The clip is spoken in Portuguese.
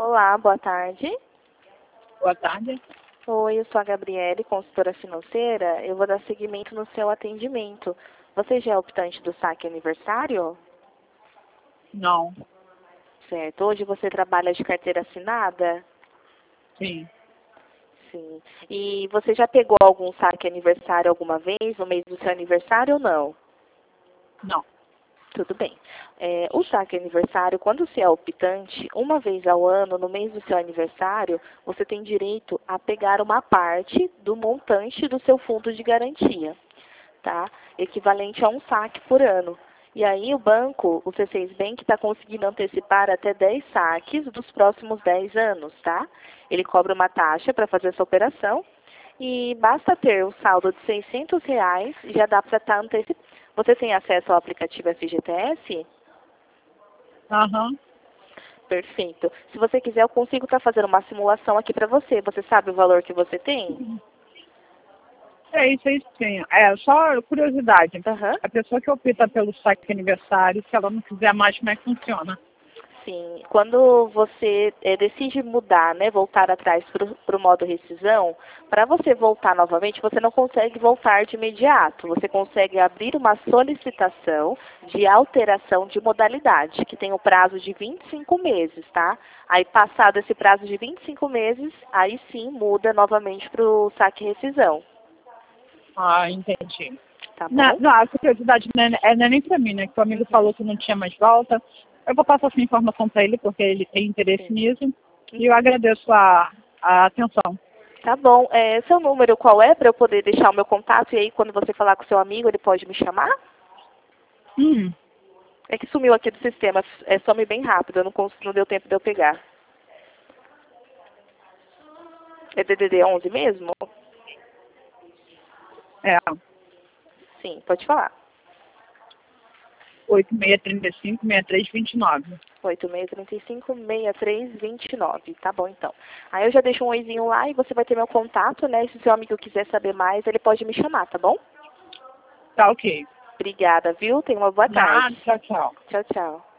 Olá, boa tarde. Boa tarde. Oi, eu sou a Gabriele, consultora financeira. Eu vou dar seguimento no seu atendimento. Você já é optante do saque aniversário? Não. Certo. Hoje você trabalha de carteira assinada? Sim. Sim. E você já pegou algum saque aniversário alguma vez, no mês do seu aniversário ou não? Não. Tudo bem. O saque aniversário, quando você é optante, uma vez ao ano, no mês do seu aniversário, você tem direito a pegar uma parte do montante do seu fundo de garantia, tá? Equivalente a um saque por ano. E aí o banco, o C6 Bank, está conseguindo antecipar até 10 saques dos próximos 10 anos, tá? Ele cobra uma taxa para fazer essa operação e basta ter um saldo de R$ 600 e já dá para estar antecipando. Você tem acesso ao aplicativo FGTS? Aham. Perfeito. Se você quiser, eu consigo estar fazendo uma simulação aqui para você. Você sabe o valor que você tem? É isso aí, sim. É, só curiosidade. Aham. A pessoa que opta pelo saque aniversário, se ela não quiser mais, como é que funciona? Sim. Quando você decide mudar, né, voltar atrás para o modo rescisão, para você voltar novamente, você não consegue voltar de imediato. Você consegue abrir uma solicitação de alteração de modalidade, que tem o prazo de 25 meses, tá? Aí, passado esse prazo de 25 meses, aí sim muda novamente para o saque rescisão. Ah, entendi. Tá Não, bom? não, a curiosidade não é nem pra mim, né? Que o amigo falou que não tinha mais volta. Eu vou passar essa informação para ele, porque ele tem interesse Sim. nisso. E eu agradeço a atenção. Tá bom. Seu número qual é para eu poder deixar o meu contato e aí quando você falar com seu amigo ele pode me chamar? Hum, É que sumiu aqui do sistema. Some bem rápido. Eu não deu tempo de eu pegar. É DDD 11 mesmo? é. Sim, pode falar. 8635-6329. 8635-6329. Tá bom, então. Aí eu já deixo um oizinho lá e você vai ter meu contato, né? Se seu amigo quiser saber mais, ele pode me chamar, tá bom? Tá ok. Obrigada, viu? Tenha uma boa Nada, tarde. tchau, tchau. Tchau, tchau.